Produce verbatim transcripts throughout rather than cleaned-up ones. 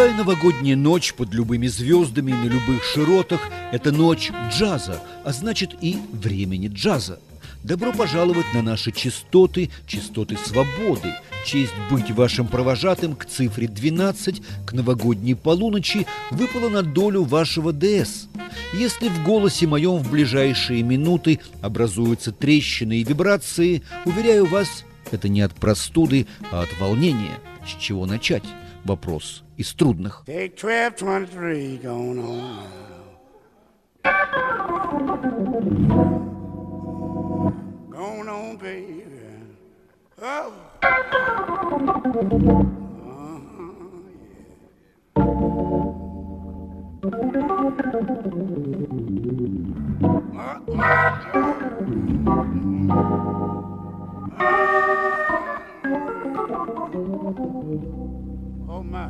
Любая новогодняя ночь под любыми звездами на любых широтах – это ночь джаза, а значит и времени джаза. Добро пожаловать на наши частоты, частоты свободы. Честь быть вашим провожатым к цифре двенадцать, к новогодней полуночи выпала на долю вашего ДС. Если в голосе моем в ближайшие минуты образуются трещины и вибрации, уверяю вас, это не от простуды, а от волнения. С чего начать? Вопрос из трудных. Take twelve twenty-three going on now. Going on, baby. Oh. Uh-huh, oh my.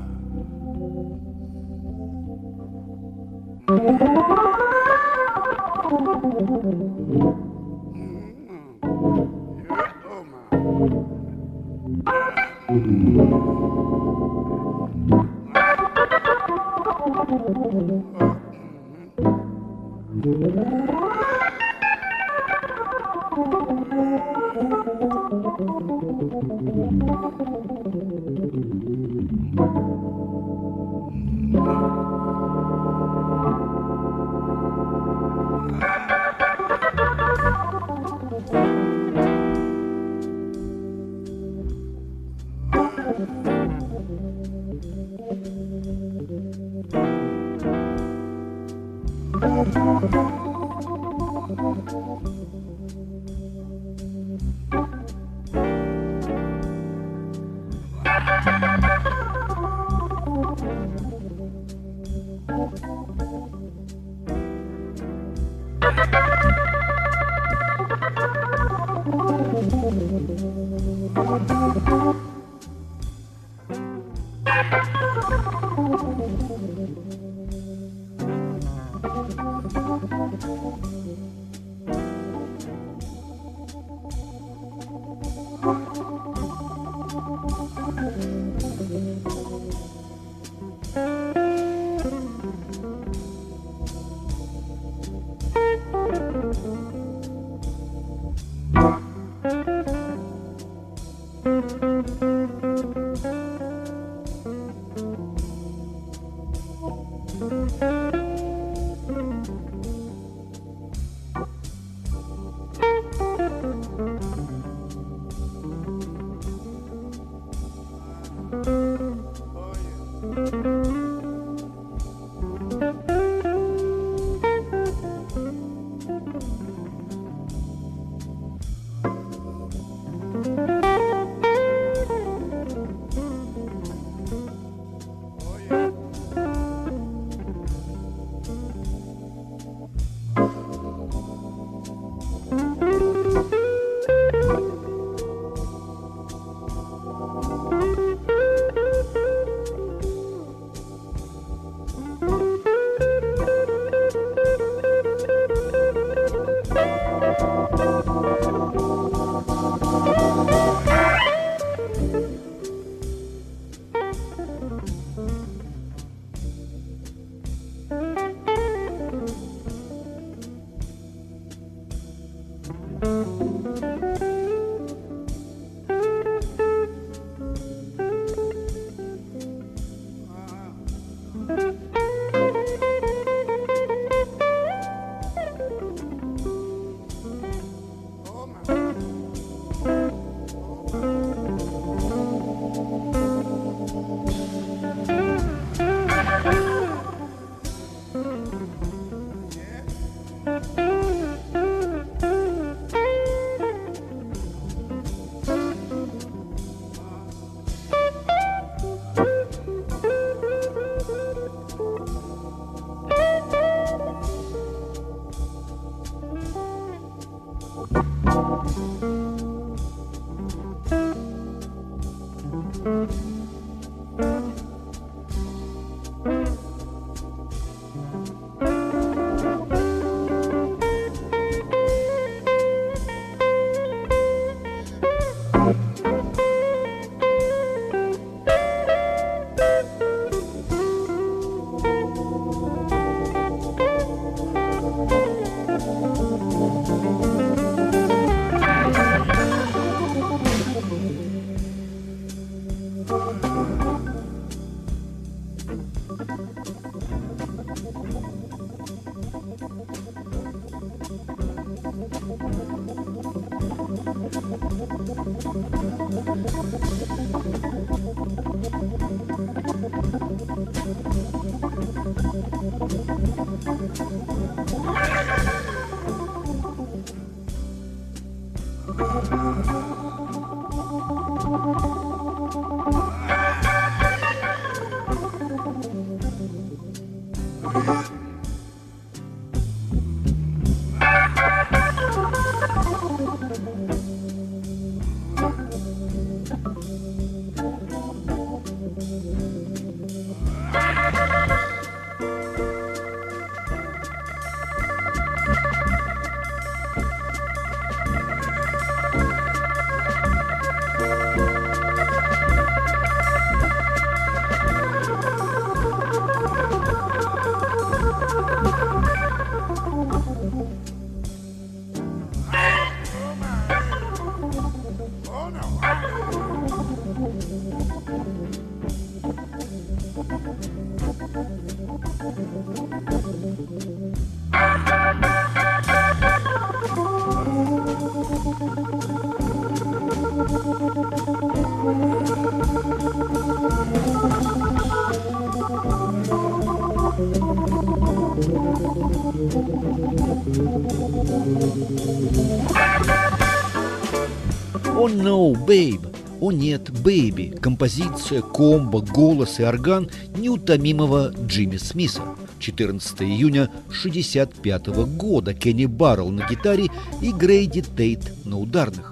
«Oh no, babe!» «О нет, бэйби» – композиция, комбо, голос и орган неутомимого Джимми Смиса. четырнадцатого июня шестьдесят пятого года. Кенни Баррелл на гитаре и Грейди Тейт на ударных.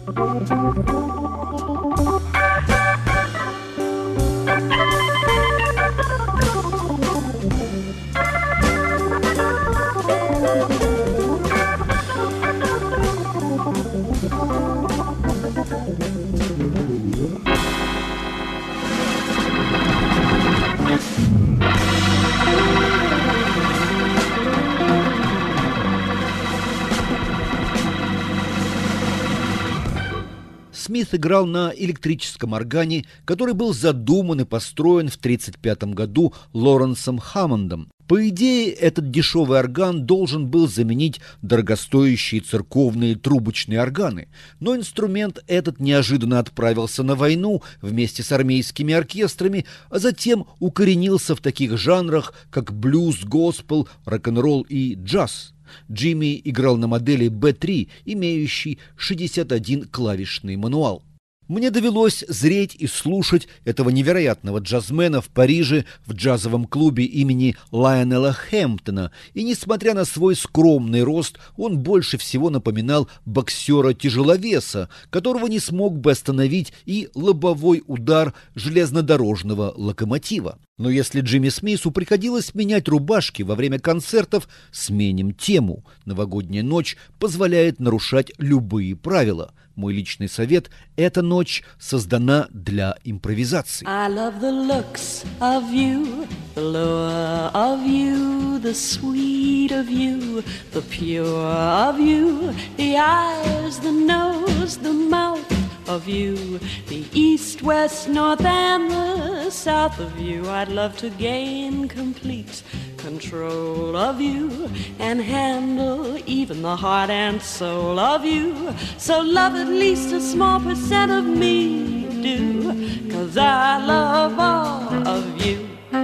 Смит играл на электрическом органе, который был задуман и построен в тридцать пятом году Лоренсом Хаммондом. По идее, этот дешевый орган должен был заменить дорогостоящие церковные трубочные органы, но инструмент этот неожиданно отправился на войну вместе с армейскими оркестрами, а затем укоренился в таких жанрах, как блюз, госпел, рок-н-ролл и джаз. Джимми играл на модели би три, имеющей шестьдесят один клавишный мануал. Мне довелось зреть и слушать этого невероятного джазмена в Париже в джазовом клубе имени Лайонела Хэмптона, и несмотря на свой скромный рост, он больше всего напоминал боксера-тяжеловеса, которого не смог бы остановить и лобовой удар железнодорожного локомотива. Но если Джимми Смису приходилось менять рубашки во время концертов, сменим тему. Новогодняя ночь позволяет нарушать любые правила. Мой личный совет – эта ночь создана для импровизации. I love the looks of you, the lure of you, the sweet of you, the pure of you, the eyes, the nose, the mouth of you, the east, west, north, and the south of you. I'd love to gain complete control of you and handle even the heart and soul of you. So love at least a small percent of me, do, 'cause I love all of you.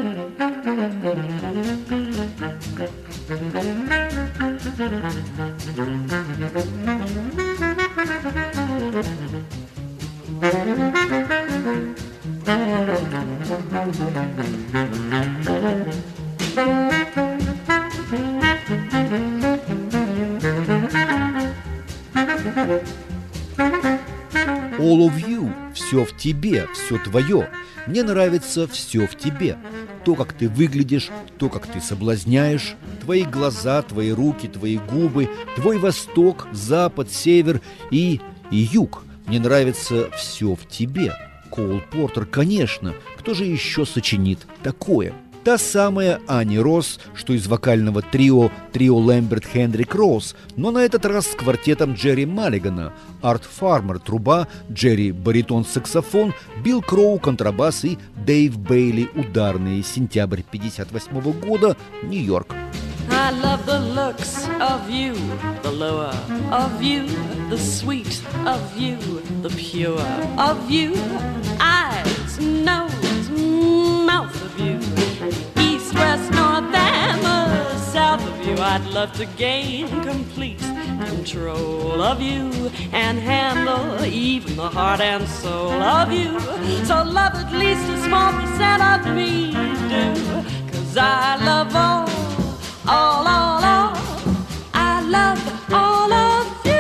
All of you – все в тебе, все твое. Мне нравится все в тебе. То, как ты выглядишь, то, как ты соблазняешь, твои глаза, твои руки, твои губы, твой восток, запад, север и, и юг. Мне нравится все в тебе. Коул Портер, конечно. Кто же еще сочинит такое? Та самая Ани Росс, что из вокального трио трио Лэмберт Хендрик Роуз, но на этот раз с квартетом Джерри Маллигана: Арт Фармер труба, Джерри баритон-саксофон, Билл Кроу контрабас и Дэйв Бейли ударные. Сентябрь пятьдесят восьмого года, Нью-Йорк. I love the looks of you, the lure of you, the sweet of you, the pure of you, eyes, nose, mouth of you, east, west, north, and the south of you. I'd love to gain complete control of you and handle even the heart and soul of you. So love at least a small percent of me do, 'cause I love all, all, all, all. I love all of you.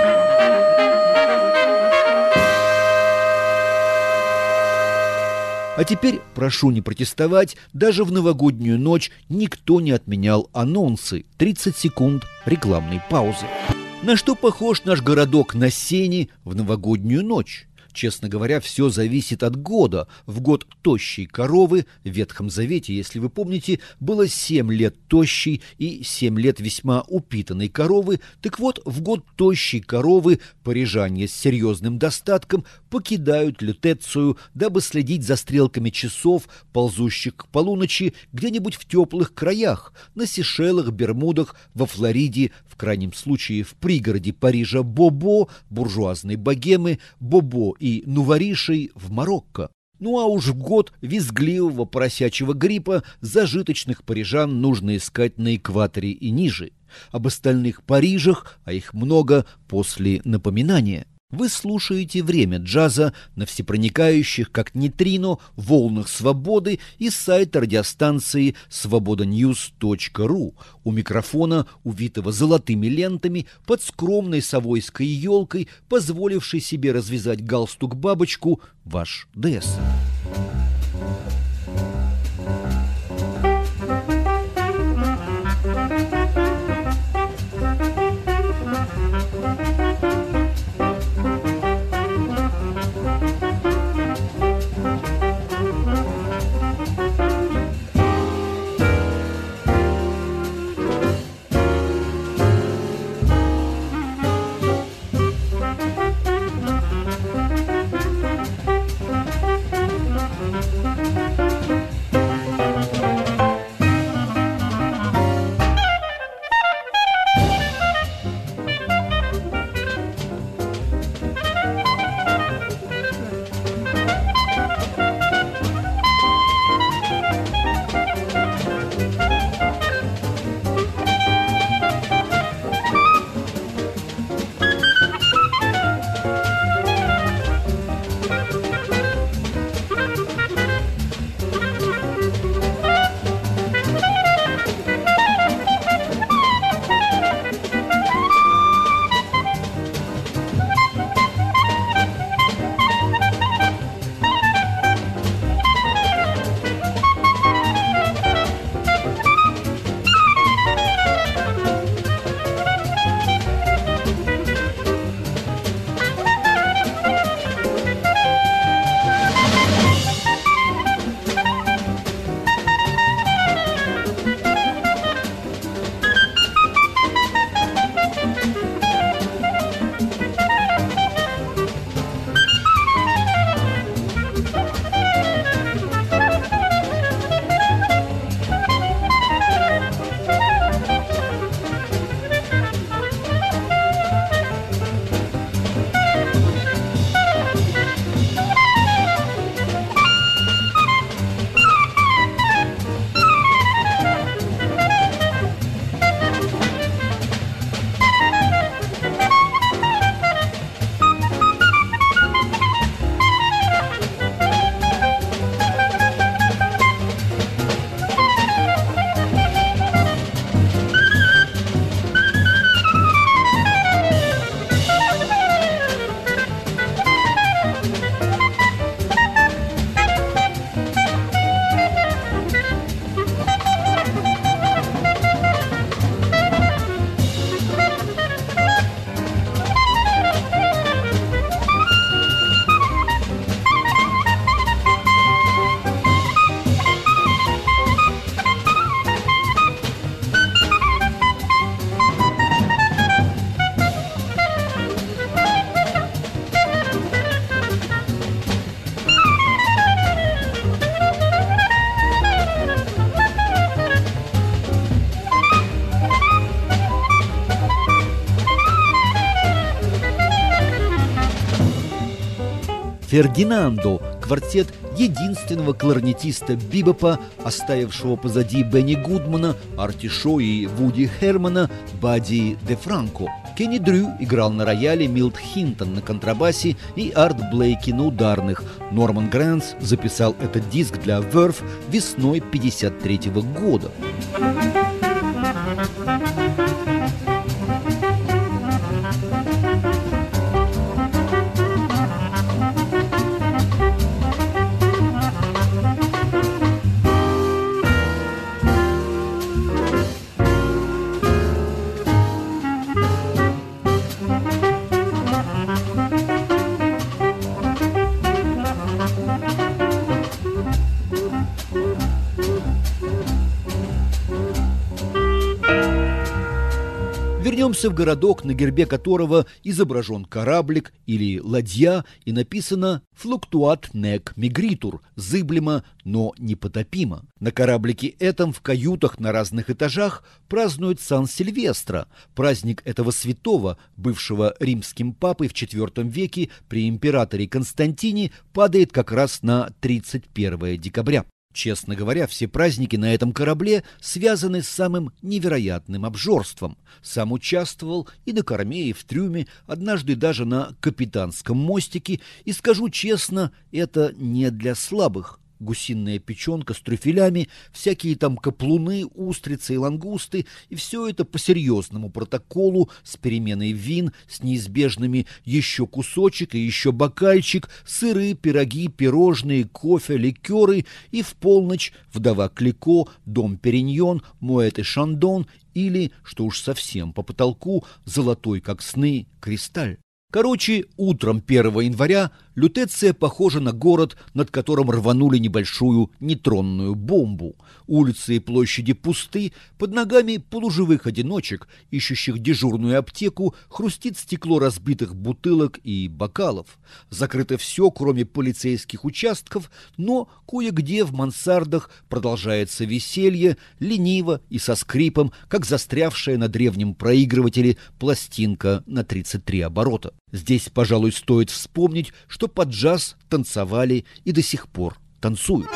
А теперь прошу не протестовать, даже в новогоднюю ночь никто не отменял анонсы. тридцать секунд рекламной паузы. На что похож наш городок на сене в новогоднюю ночь? Честно говоря, все зависит от года. В год тощей коровы в Ветхом Завете, если вы помните, было семь лет тощей и семь лет весьма упитанной коровы. Так вот, в год тощей коровы парижане с серьезным достатком покидают Лютецию, дабы следить за стрелками часов, ползущих к полуночи где-нибудь в теплых краях, на Сейшелах, Бермудах, во Флориде, в крайнем случае в пригороде Парижа Бобо, буржуазной богемы, Бобо и Нуваришей в Марокко. Ну а уж в год визгливого поросячьего гриппа зажиточных парижан нужно искать на экваторе и ниже. Об остальных Парижах, а их много, после напоминания. Вы слушаете «Время джаза» на всепроникающих, как нейтрино, волнах свободы и сайта радиостанции свобода ньюс точка ру. У микрофона, увитого золотыми лентами, под скромной совойской елкой, позволившей себе развязать галстук-бабочку, ваш ДС. Фердинандо, квартет единственного кларнетиста бибопа, оставившего позади Бенни Гудмана, Арти Шоу и Вуди Хермана, Бадди де Франко. Кенни Дрю играл на рояле, Милт Хинтон на контрабасе и Арт Блейки на ударных. Норман Гранц записал этот диск для Verve весной пятьдесят третьего года. Вернемся в городок, на гербе которого изображен кораблик или ладья и написано «Fluctuat nec migritur» – «зыблемо, но непотопимо». На кораблике этом в каютах на разных этажах празднуют Сан-Сильвестро, праздник этого святого, бывшего римским папой в четвёртом веке при императоре Константине, падает как раз на тридцать первое декабря. Честно говоря, все праздники на этом корабле связаны с самым невероятным обжорством. Сам участвовал и на корме, и в трюме, однажды даже на капитанском мостике, и скажу честно, это не для слабых. Гусиная печенка с трюфелями, всякие там каплуны, устрицы и лангусты, и все это по серьезному протоколу с переменой вин, с неизбежными еще кусочек и еще бокальчик, сыры, пироги, пирожные, кофе, ликеры, и в полночь вдова Клико, дом Периньон, Моэт и Шандон или, что уж совсем по потолку, золотой как сны кристаль. Короче, утром первого января Лютеция похожа на город, над которым рванули небольшую нейтронную бомбу. Улицы и площади пусты, под ногами полуживых одиночек, ищущих дежурную аптеку, хрустит стекло разбитых бутылок и бокалов. Закрыто все, кроме полицейских участков, но кое-где в мансардах продолжается веселье, лениво и со скрипом, как застрявшая на древнем проигрывателе пластинка на тридцать три оборота. Здесь, пожалуй, стоит вспомнить, что под джаз танцевали и до сих пор танцуют.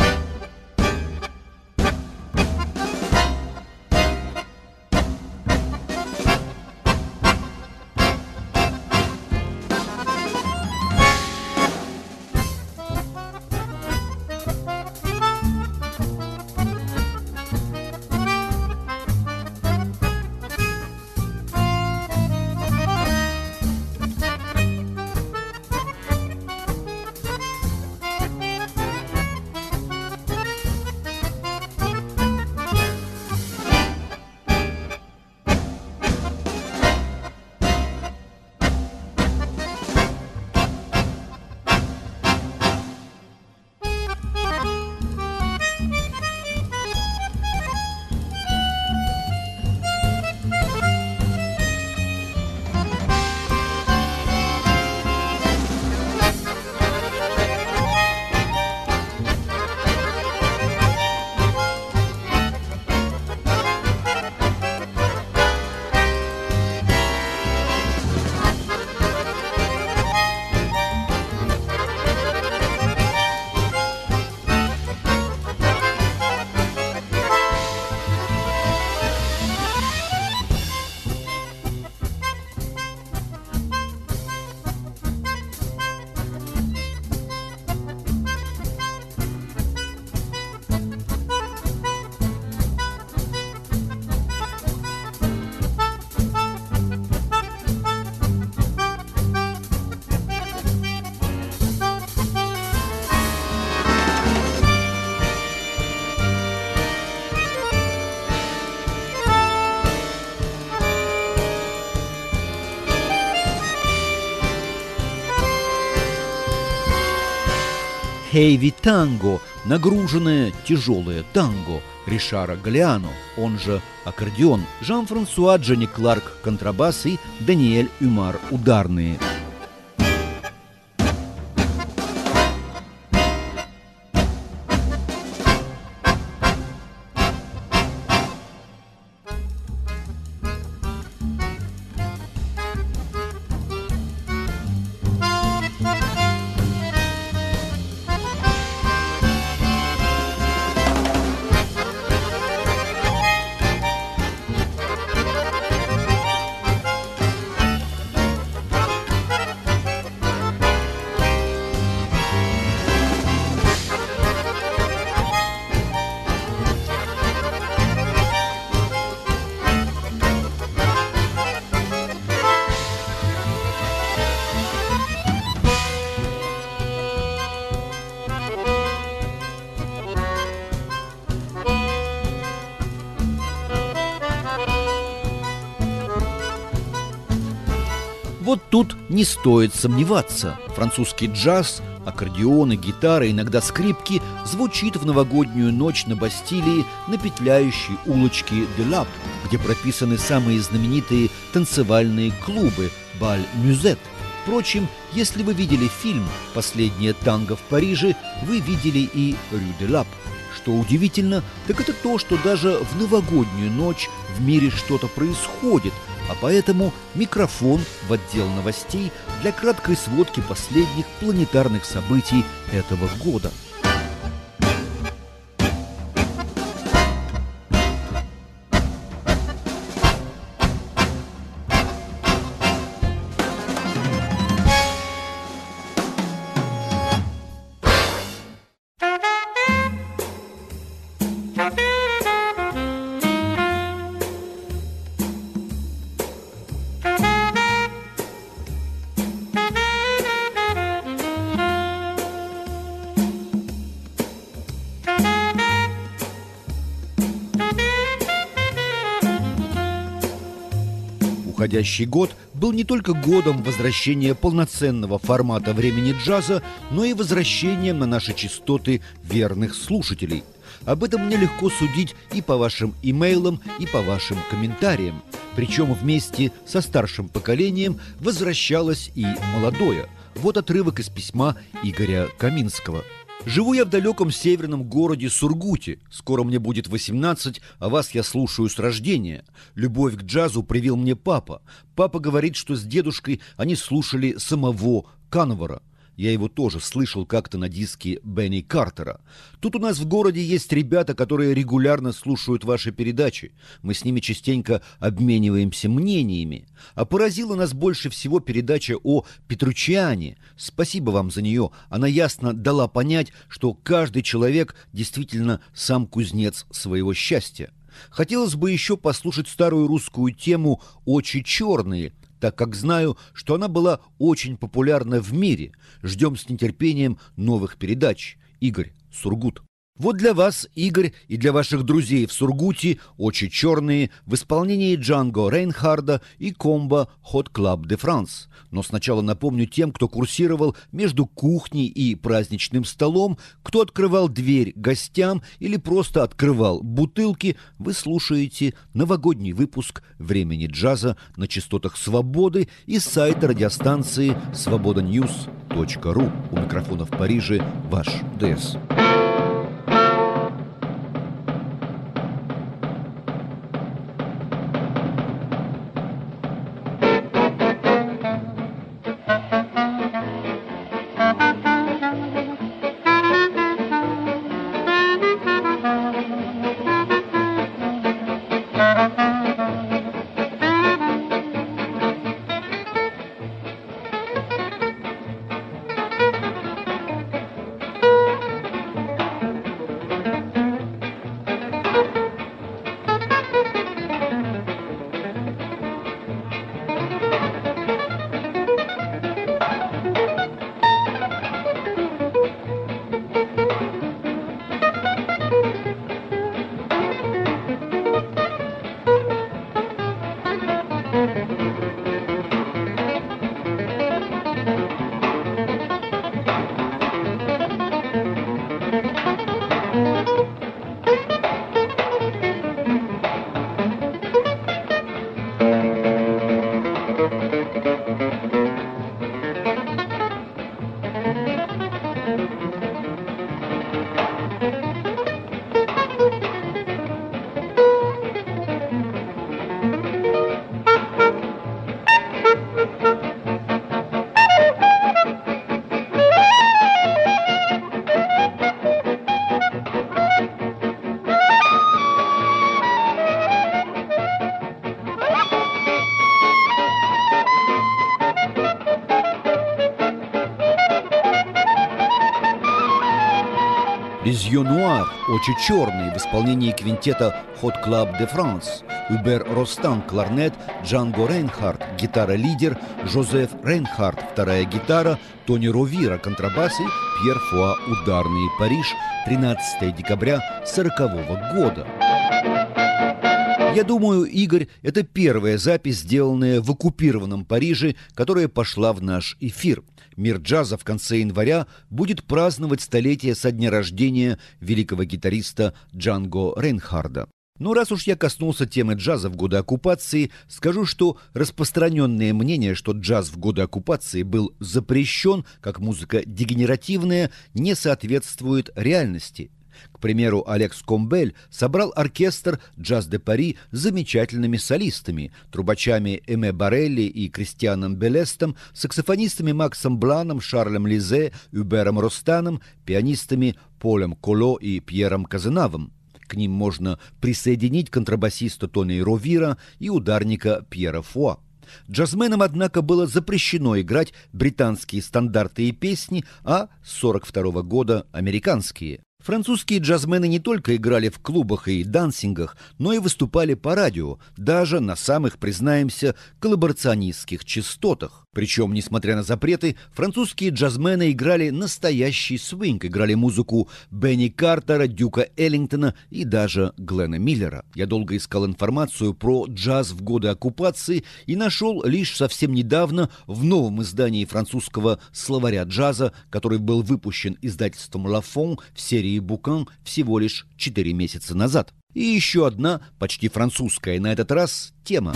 Heavy танго, нагруженное тяжелое танго Ришара Галлиано, он же аккордеон, Жан-Франсуа Дженни Кларк контрабас и Даниэль Умар ударные. Вот тут не стоит сомневаться. Французский джаз, аккордеоны, гитары, иногда скрипки звучит в новогоднюю ночь на Бастилии на петляющей улочке де Лап, где прописаны самые знаменитые танцевальные клубы «Баль-Мюзет». Впрочем, если вы видели фильм «Последнее танго в Париже», вы видели и «Рю де Лап». Что удивительно, так это то, что даже в новогоднюю ночь в мире что-то происходит, а поэтому микрофон в отдел новостей для краткой сводки последних планетарных событий этого года. Уходящий год был не только годом возвращения полноценного формата времени джаза, но и возвращением на наши частоты верных слушателей. Об этом мне легко судить и по вашим имейлам, и по вашим комментариям. Причем вместе со старшим поколением возвращалось и молодое. Вот отрывок из письма Игоря Каминского. «Живу я в далеком северном городе Сургуте. Скоро мне будет восемнадцать, а вас я слушаю с рождения. Любовь к джазу привил мне папа. Папа говорит, что с дедушкой они слушали самого Кановара. Я его тоже слышал как-то на диске Бенни Картера. Тут у нас в городе есть ребята, которые регулярно слушают ваши передачи. Мы с ними частенько обмениваемся мнениями. А поразила нас больше всего передача о Петручиане. Спасибо вам за нее. Она ясно дала понять, что каждый человек действительно сам кузнец своего счастья. Хотелось бы еще послушать старую русскую тему «Очи черные», так как знаю, что она была очень популярна в мире. Ждем с нетерпением новых передач. Игорь, Сургут». Вот для вас, Игорь, и для ваших друзей в Сургуте «Очи черные» в исполнении Джанго Рейнхарда и комбо Hot Club de France. Но сначала напомню тем, кто курсировал между кухней и праздничным столом, кто открывал дверь гостям или просто открывал бутылки, вы слушаете новогодний выпуск «Времени джаза» на частотах «Свободы» и сайта радиостанции свобода ньюс точка ру. У микрофона в Париже ваш ДС. «Les yeux noirs» «Очи черные» в исполнении квинтета Hot Club de France. Убер Ростан – кларнет, Джанго Рейнхард – гитара-лидер, Жозеф Рейнхард – вторая гитара, Тони Ровира – контрабас и Пьер Фуа – ударный. Париж, тринадцатое декабря сорокового года. Я думаю, Игорь, это первая запись, сделанная в оккупированном Париже, которая пошла в наш эфир. Мир джаза в конце января будет праздновать столетие со дня рождения великого гитариста Джанго Рейнхарда. Но раз уж я коснулся темы джаза в годы оккупации, скажу, что распространенное мнение, что джаз в годы оккупации был запрещен как музыка дегенеративная, не соответствует реальности. К примеру, Алекс Комбель собрал оркестр «Джаз де Пари» с замечательными солистами, трубачами Эме Барелли и Кристианом Белестом, саксофонистами Максом Бланом, Шарлем Лизе, Юбером Ростаном, пианистами Полем Коло и Пьером Казенавом. К ним можно присоединить контрабасиста Тони Ровира и ударника Пьера Фуа. Джазменам, однако, было запрещено играть британские стандарты и песни, а с сорок второго года американские. Французские джазмены не только играли в клубах и дансингах, но и выступали по радио, даже на самых, признаемся, коллаборационистских частотах. Причем, несмотря на запреты, французские джазмены играли настоящий свинг, играли музыку Бенни Картера, Дюка Эллингтона и даже Глена Миллера. Я долго искал информацию про джаз в годы оккупации и нашел лишь совсем недавно в новом издании французского словаря джаза, который был выпущен издательством Лафон в серии «Букан» всего лишь четыре месяца назад. И еще одна, почти французская на этот раз, тема.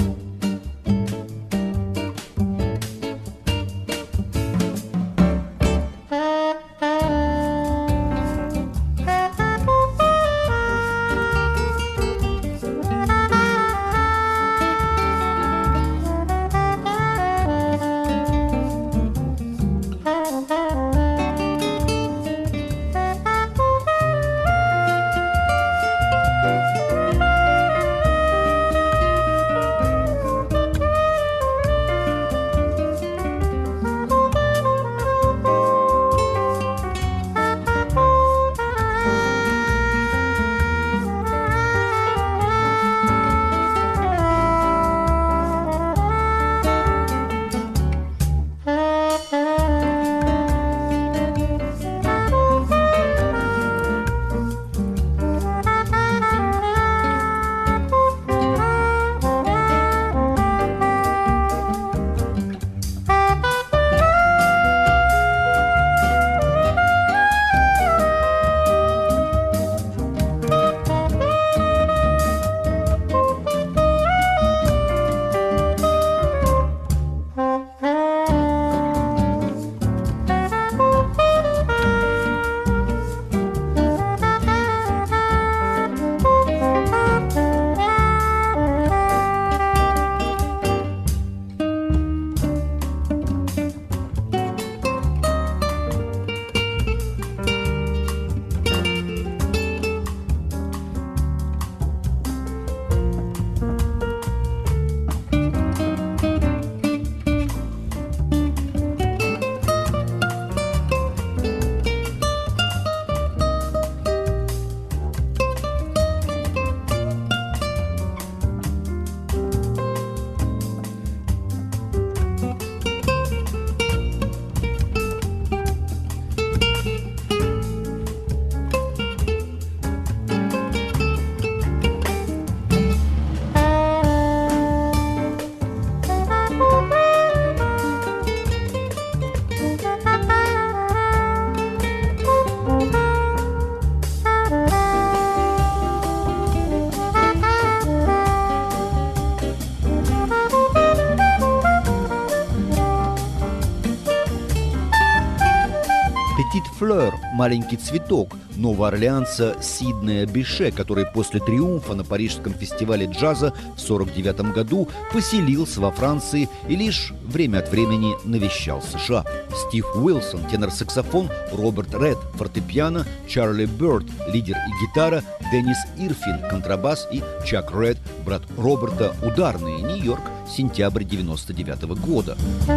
«Petite Fleur» – «Маленький цветок» новоорлеанца Сиднея Беше, который после триумфа на Парижском фестивале джаза в сорок девятом году поселился во Франции и лишь время от времени навещал США. Стив Уилсон – тенор-саксофон, Роберт Ред – фортепиано, Чарли Бёрд – лидер и гитара, Деннис Ирфин – контрабас и Чак Ред – брат Роберта, ударные, Нью-Йорк, сентябрь девяносто девятого года.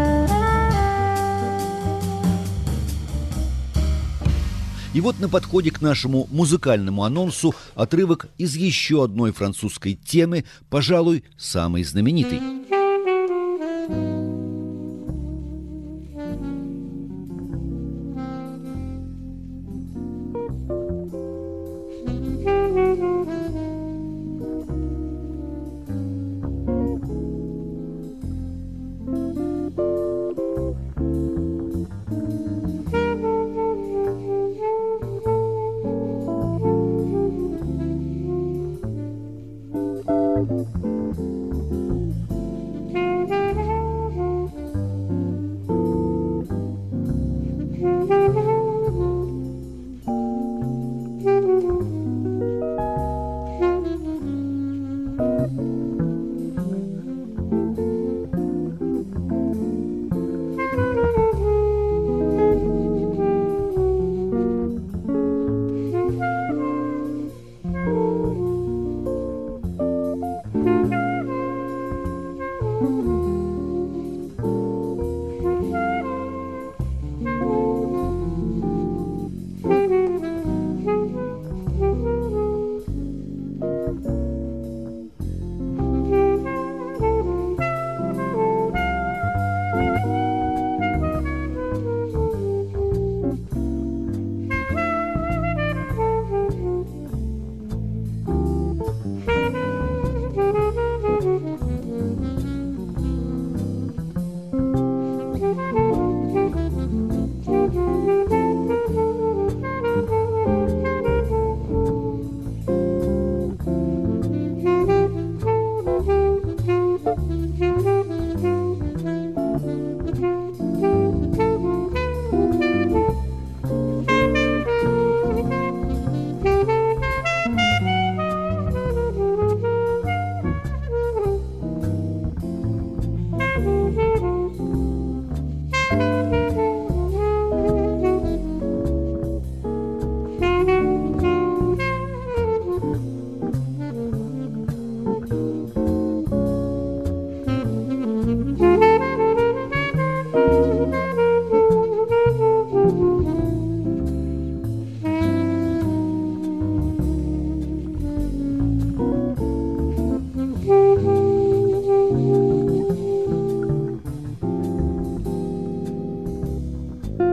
И вот на подходе к нашему музыкальному анонсу отрывок из еще одной французской темы, пожалуй, самой знаменитой.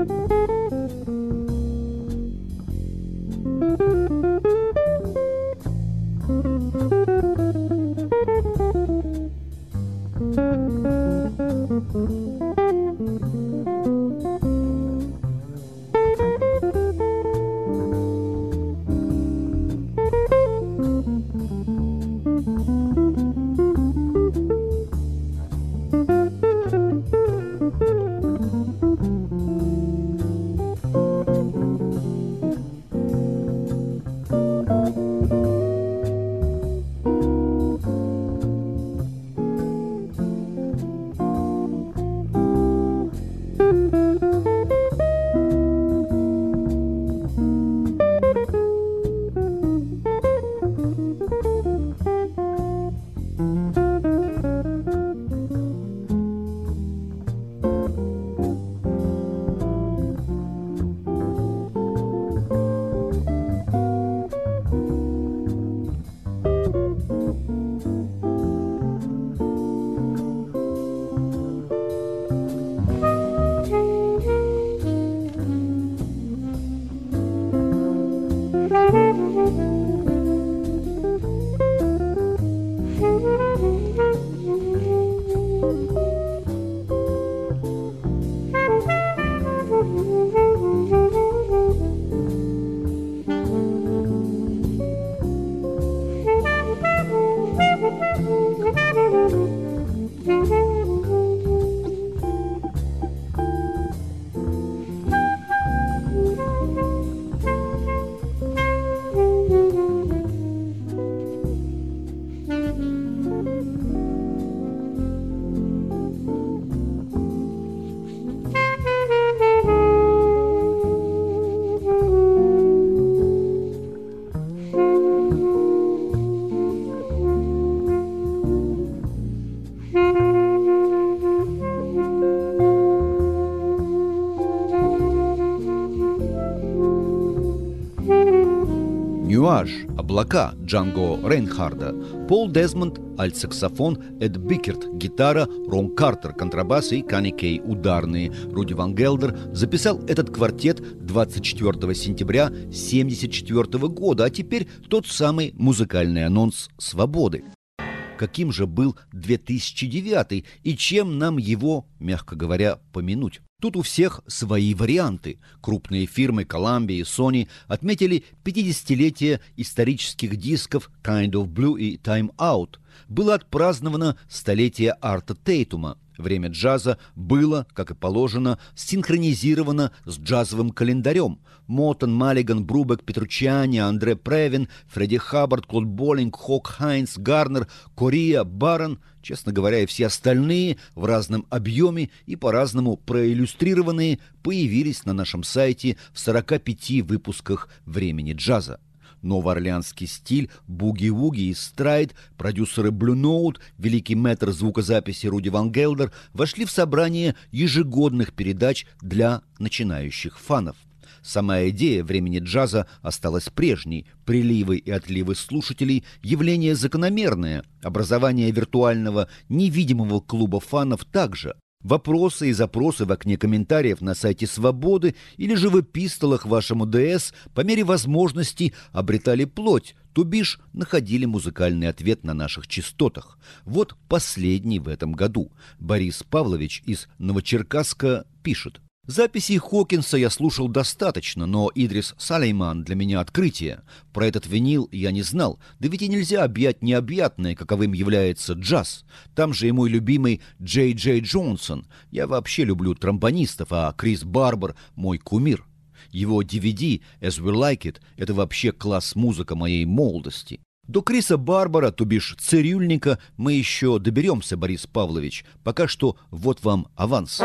«Нюаж», «Облака» Джанго Рейнхарда, Пол Дезмонд, альт-саксофон, Эд Бикерт, гитара, Рон Картер, контрабас и Канни Кей, ударные. Руди Ван Гелдер записал этот квартет двадцать четвёртого сентября тысяча девятьсот семьдесят четвёртого года, а теперь тот самый музыкальный анонс «Свободы». Каким же был две тысячи девятый и чем нам его, мягко говоря, помянуть? Тут у всех свои варианты. Крупные фирмы Columbia и Sony отметили пятидесятилетие исторических дисков Kind of Blue и Time Out. Было отпраздновано столетие Арта Тейтума. Время джаза было, как и положено, синхронизировано с джазовым календарем. Моттон, Маллиган, Брубек, Петруччиани, Андре Превин, Фредди Хаббард, Клод Боллинг, Хок Хайнс, Гарнер, Кориа, Барон, честно говоря, и все остальные в разном объеме и по-разному проиллюстрированные появились на нашем сайте в сорока пяти выпусках «Времени джаза». Новоорлеанский стиль, буги-вуги и страйд, продюсеры Blue Note, великий мэтр звукозаписи Руди Ван Гелдер вошли в собрание ежегодных передач для начинающих фанов. Сама идея «Времени джаза» осталась прежней. Приливы и отливы слушателей – явление закономерное. Образование виртуального невидимого клуба фанов также. Вопросы и запросы в окне комментариев на сайте «Свободы» или же в эпистолах вашему ДС по мере возможности обретали плоть, то бишь находили музыкальный ответ на наших частотах. Вот последний в этом году. Борис Павлович из Новочеркасска пишет. Записей Хокинса я слушал достаточно, но Идрис Салейман для меня открытие. Про этот винил я не знал, да ведь и нельзя объять необъятное, каковым является джаз. Там же и мой любимый Джей Джей Джонсон. Я вообще люблю тромбонистов, а Крис Барбер – мой кумир. Его ди ви ди «As We Like It» – это вообще класс музыка моей молодости. До Криса Барбара, то бишь цирюльника, мы еще доберемся, Борис Павлович. Пока что вот вам аванс.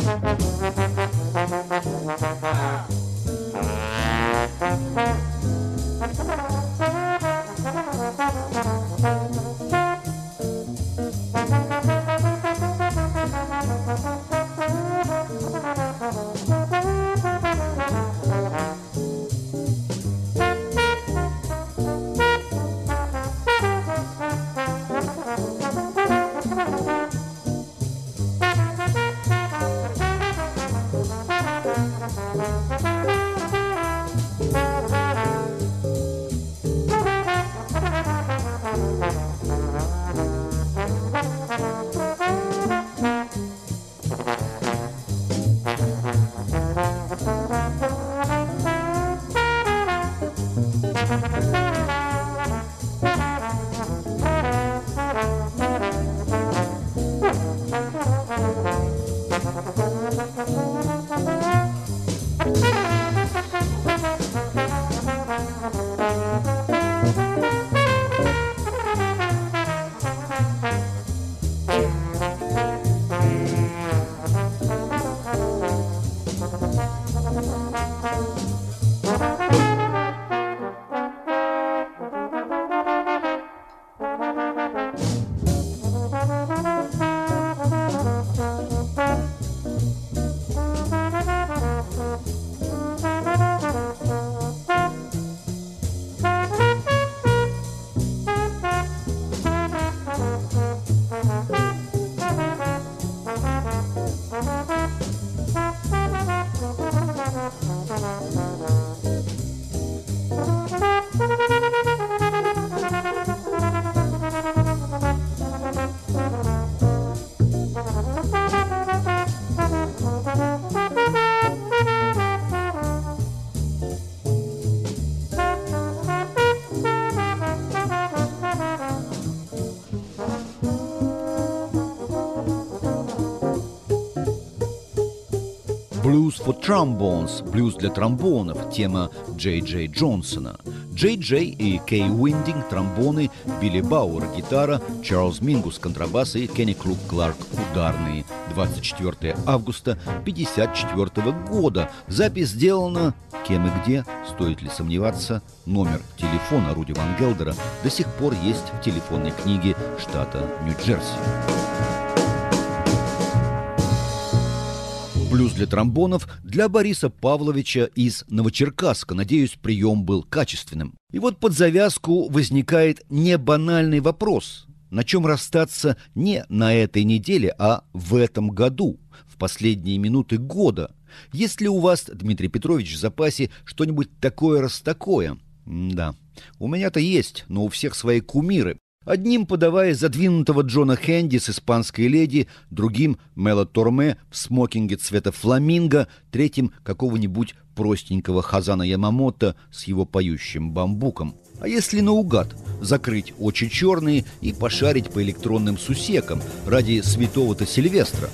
Blues for Trombones, блюз для тромбонов, тема Джей Джей Джонсона. Джей Джей и Кей Уиндинг – тромбоны, Билли Бауэр – гитара, Чарльз Мингус – контрабас и Кенни Круг Кларк – ударные. двадцать четвёртого августа тысяча девятьсот пятьдесят четвёртого года. Запись сделана кем и где, стоит ли сомневаться. Номер телефона Руди Ван Гелдера до сих пор есть в телефонной книге штата Нью-Джерси. Блюз для тромбонов для Бориса Павловича из Новочеркасска. Надеюсь, прием был качественным. И вот под завязку возникает небанальный вопрос. На чем расстаться не на этой неделе, а в этом году, в последние минуты года? Есть ли у вас, Дмитрий Петрович, в запасе что-нибудь такое-растакое? Да, у меня-то есть, но у всех свои кумиры. Одним подавая задвинутого Джона Хэнди с «Испанской леди», другим Мело Торме в смокинге цвета фламинго, третьим какого-нибудь простенького Хазана Ямамото с его поющим бамбуком. А если наугад закрыть очи черные и пошарить по электронным сусекам ради святого-то Сильвестра?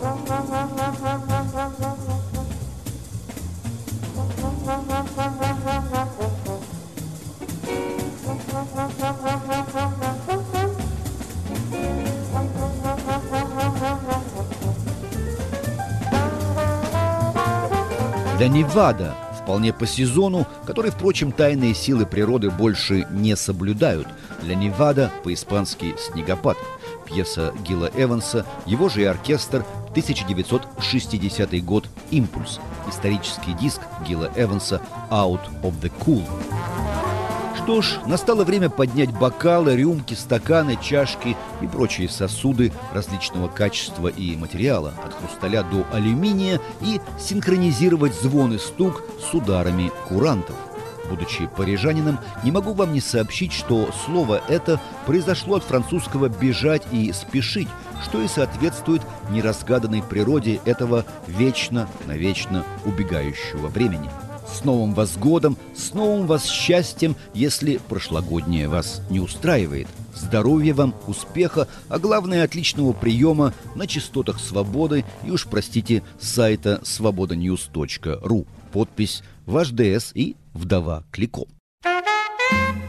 Для Невада, вполне по сезону, который, впрочем, тайные силы природы больше не соблюдают. Для Невада по-испански «Снегопад». Пьеса Гила Эванса, его же и оркестр, тысяча девятьсот шестидесятый год, «Импульс». Исторический диск Гила Эванса «Out of the Cool». Что ж, настало время поднять бокалы, рюмки, стаканы, чашки и прочие сосуды различного качества и материала, от хрусталя до алюминия, и синхронизировать звон и стук с ударами курантов. Будучи парижанином, не могу вам не сообщить, что слово это произошло от французского «бежать» и «спешить», что и соответствует неразгаданной природе этого вечно, навечно убегающего времени. С новым вас годом, с новым вас счастьем, если прошлогоднее вас не устраивает. Здоровья вам, успеха, а главное отличного приема на частотах свободы и уж, простите, сайта свобода ньюс точка ру. Подпись «Ваш ДС» и «Вдова Клико».